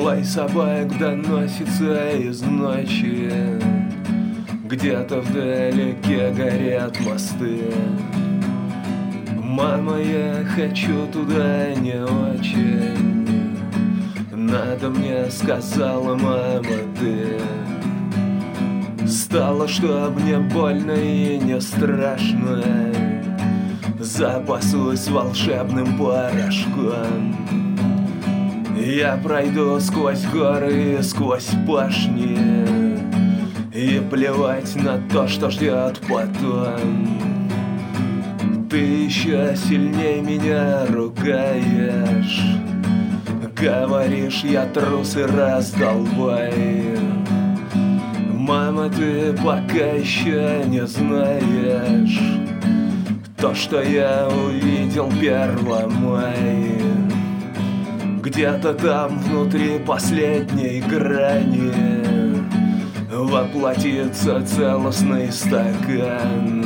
Лай собак доносится из ночи, где-то вдалеке горят мосты. Мама, я хочу туда не очень. Надо мне, сказала мама, ты. Стало, чтоб мне больно и не страшно. Запасусь волшебным порошком. Я пройду сквозь горы и сквозь пашни, и плевать на то, что ждет потом. Ты еще сильней меня ругаешь, говоришь, я трус и раздолбай. Мама, ты пока еще не знаешь то, что я увидел 1 мая. Где-то там внутри последней грани воплотится целостный стакан.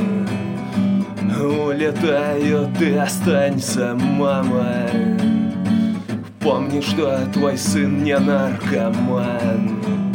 Улетаю, ты останься, мама. Помни, что твой сын не наркоман.